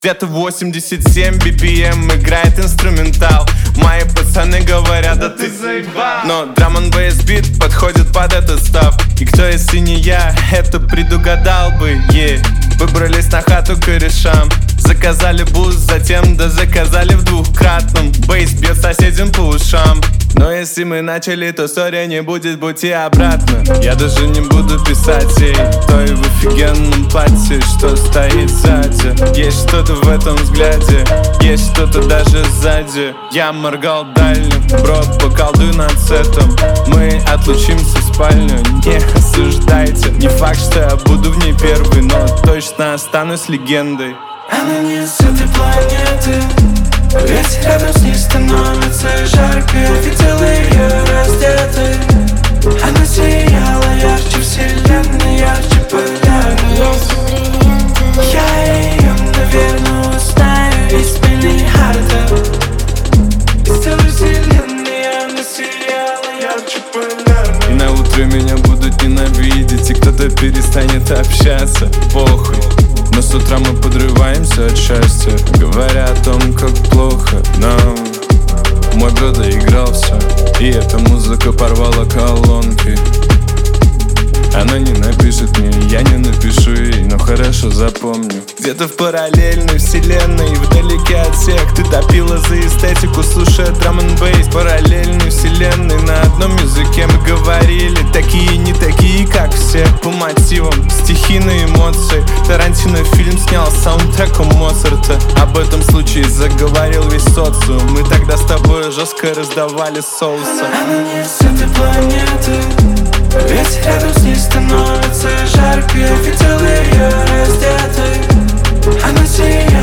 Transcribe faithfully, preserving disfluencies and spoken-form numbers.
Где-то восемьдесят семь би пи эм играет инструментал. Мои пацаны говорят, да ты заебал. Но драм н бейс бит подходит под этот став. И кто, если не я, это предугадал бы, yeah. Выбрались на хату к корешам, заказали буз, затем да заказали в двухкратном. Бейс бьет соседям по ушам. Но если мы начали, то история не будет, будь и обратно. Я даже не буду писать ей той в офигенном платье, что стоит сзади. Есть что-то в этом взгляде, есть что-то даже сзади. Я моргал дальним, бро, поколдуй над сетом. Мы отлучимся в спальню, не осуждайте. Не факт, что я буду в ней первый, но точно останусь легендой. Она не с этой планеты, ведь рядом с ней становится жарко. Я видел ее раздетой, она сияла ярче вселенной, ярче полярной. Я ее, наверное, узнаю из Билли Харта. Из целой вселенной она сияла ярче полярной. И на утро меня будут ненавидеть, и кто-то перестанет общаться, похуй. Но с утра мы подрываемся от счастья, говоря о том, как плохо нам. Мой бро доигрался, и эта музыка порвала колонки. Она не напишет мне, я не напишу ей, но хорошо запомню. Где-то в параллельной вселенной, вдалеке от всех, ты топила за эстетику, слушая драм н бейс. Параллельной вселенной, на одном языке мы говорили, такие не такие, как все. По мотивам, стихийные эмоции. Тарантино фильм снял с саундтреком Моцарта. Об этом случае заговорил весь социум. Мы тогда с тобой жестко раздавали соусы. Она не с этой планеты, ведь рядом с ней становится жарко. Я видел ее раздетой, она сияет